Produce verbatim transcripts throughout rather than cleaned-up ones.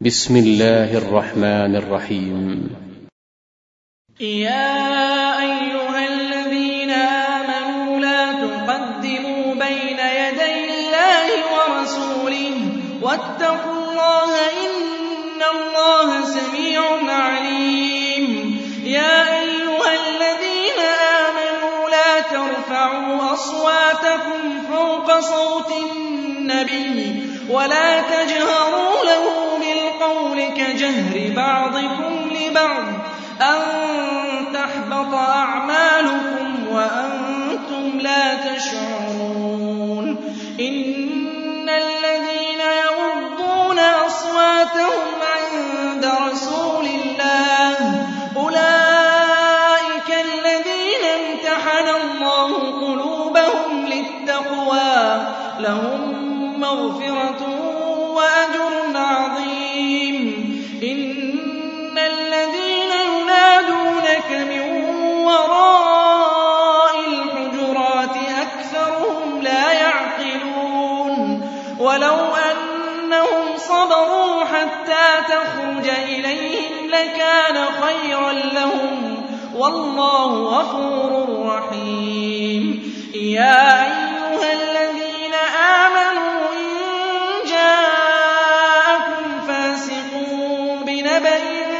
بسم الله الرحمن الرحيم. يا أيها الذين آمنوا لا تقدموا بين يدي الله ورسوله واتقوا الله إن الله سميع عليم. يا أيها الذين آمنوا لا ترفعوا أصواتكم فوق صوت النبي ولا تجهروا له بالقول كجهر بعضكم لبعض أن تحبط أعمالكم وأنتم لا تشعرون. إن الذين يغضون أصواتهم عند رسول الله أولئك الذين امتحن الله قلوبهم للتقوى لهم مغفرة وأجر عظيم. إن الذين ينادونك من وراء الحجرات أكثرهم لا يعقلون. ولو أنهم صبروا حتى تخرج إليهم لكان خيرا لهم والله غفور رحيم. يا أيها الذين آمنوا إن جاءكم فاسق بنبأ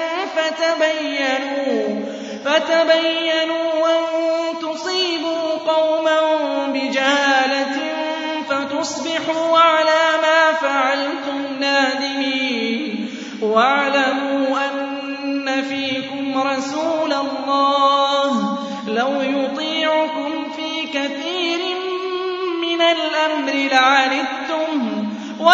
فتبينوا فتبينوا أن تصيبوا قوما بجهالة فتصبحوا على ما فعلتم نادمين. واعلموا أن فيكم رسول الله لو يطيعكم في كثير من الأمر لعنتم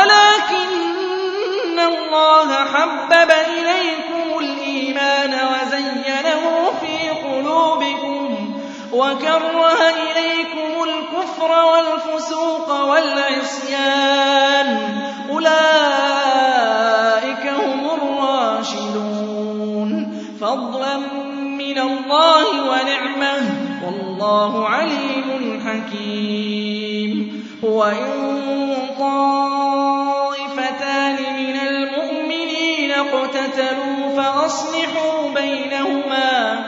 ولكن الله حبب إليكم الإيمان وزينه في قلوبكم وكره إليكم الكفر والفسوق والعصيان أولئك هم الراشدون فضلا من الله ونعمه والله عليم حكيم. وإن طائفتان من المؤمنين اقتتلوا فأصلحوا بينهما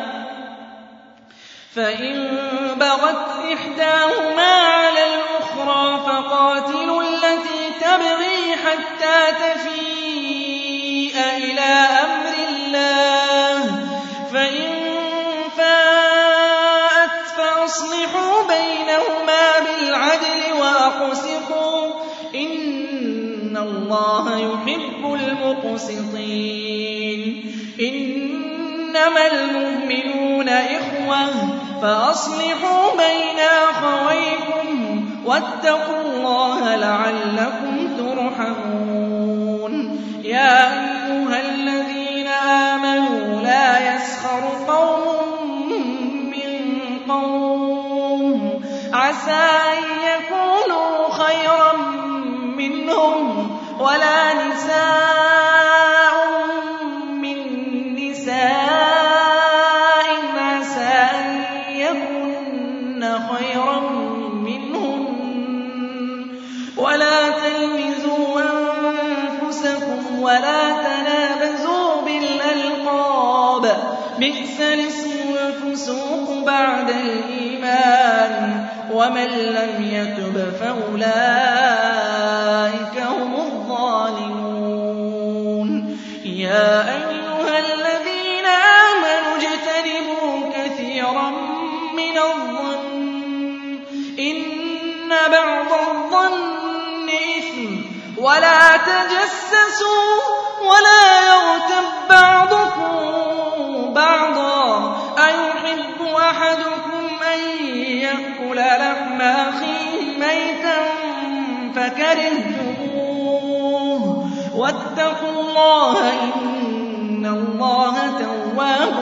فإن بغت إحداهما على الأخرى فقاتلوا التي تبغي حتى تفيء إلى أمر الله فإن فاءت فأصلحوا بينهما بالعدل وأقسطوا إن الله يحب المقسطين. إنما المؤمنون إخوة فأصلحوا بين أخويكم واتقوا الله لعلكم ترحمون. يا أيها الذين آمنوا لا يسخر قوم من قوم عسى أن يكونوا خيرا منهم ولا نساء من نساء عسى أن يكن خيرا منهم ولا تلمزوا أنفسكم ولا تنابزوا بالألقاب بئس الاسم الفسوق بعد الإيمان ومن لم يتب فأولئك هم الظالمون. يا أيها الذين آمنوا اجتنبوا كثيرا من الظن إن بعض الظن إثم ولا تجسسوا ولا يغتب بعضكم بعضا أيحب أحدكم أن يأكل لحم أخيه ميتا فكرهتموه واتقوا الله إن الله تواب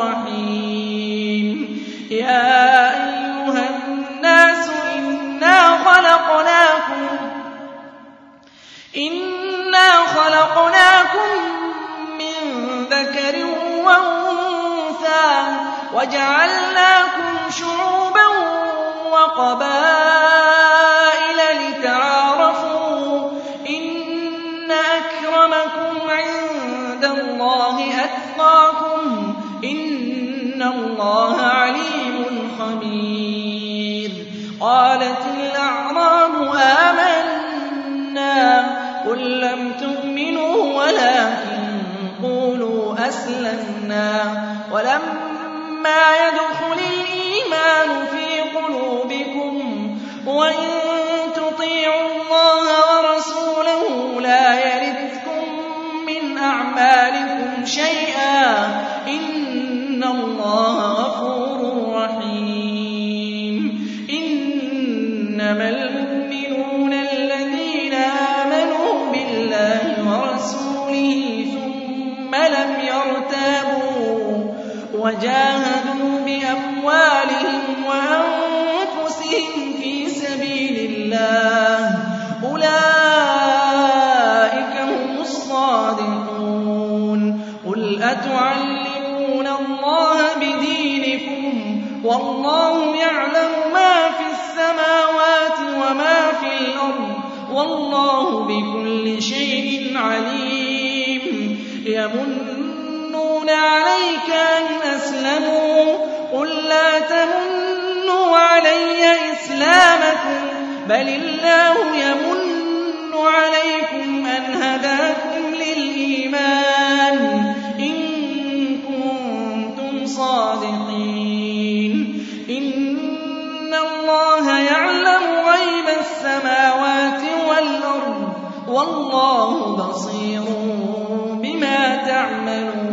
رحيم. يا أيها الناس إنا خلقناكم إنا خلقناكم من ذكر وأنثى وجعلناكم شعوبا وقبائل لتعارفوا إن أكرمكم عند يَتْقَاكُمْ ۚ إِنَّ اللَّهَ عَلِيمٌ خَبِيرٌ. قَالَتِ الْأَعْرَابُ آمَنَّا ۖ قُل لَّمْ تُؤْمِنُوا وَلَٰكِن قُولُوا أَسْلَمْنَا وَلَمَّا يَدْخُلِ الْإِيمَانُ فِي قُلُوبِكُمْ ۖ وَإِن تُطِيعُوا اللَّهَ وَرَسُولَهُ لَا يَلِتْكُم مِّنْ أَعْمَالِكُمْ شَيْئًا ۚ إِنَّ اللَّهَ غَفُورٌ رَّحِيمٌ. إِنَّمَا الْمُؤْمِنُونَ الَّذِينَ آمَنُوا بِاللَّهِ وَرَسُولِهِ ثُمَّ لَمْ يَرْتَابُوا وَجَاهَدُوا بِأَمْوَالِهِمْ وَأَنفُسِهِمْ فِي سَبِيلِ اللَّهِ ۚ أُولَٰئِكَ هُمُ الصَّادِقُونَ. قُلْ أَتُعَلِّمُونَ اللَّهَ بِدِينِكُمْ وَاللَّهُ يَعْلَمُ مَا فِي السَّمَاوَاتِ وَمَا فِي الْأَرْضِ ۚ وَاللَّهُ بِكُلِّ شَيْءٍ عَلِيمٌ. يَمُنُّونَ عَلَيْكَ أَنْ أَسْلَمُوا ۖ قُل لَّا تَمُنُّوا عَلَيَّ إِسْلَامَكُم بَلِ اللَّهُ يَمُنُّ عَلَيْكُمْ أَنْ هَدَاكُمْ لِلْإِيمَانِ إِن كُنتُمْ صَادِقِينَ. إِنَّ اللَّهَ يَعْلَمُ غَيْبَ السَّمَاوَاتِ وَالْأَرْضِ ۚ وَاللَّهُ بَصِيرٌ بِمَا تَعْمَلُونَ.